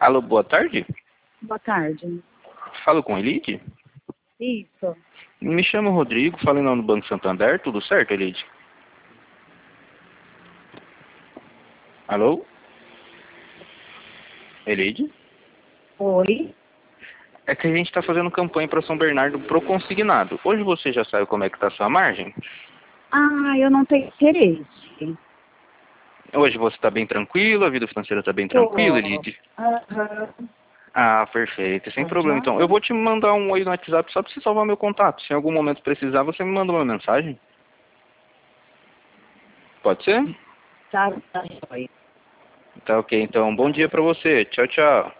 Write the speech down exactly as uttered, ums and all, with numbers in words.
Alô, boa tarde. Boa tarde. Falo com Elide? Isso. Me chamo Rodrigo, falo em nome do Banco Santander. Tudo certo, Elide? Alô? Elide? Oi. É que a gente está fazendo campanha para São Bernardo pro consignado. Hoje você já sabe como é que está a sua margem? Ah, eu não tenho interesse. Hoje você está bem tranquilo, a vida financeira está bem Tô. tranquila, Elide? Aham. Ah, perfeito, sem problema então. Eu Aham. vou te mandar um oi no WhatsApp só para você salvar meu contato. Se em algum momento precisar, você me manda uma mensagem. Pode ser? Tá, tá, joia. Tá ok, então. Bom dia para você. Tchau, tchau.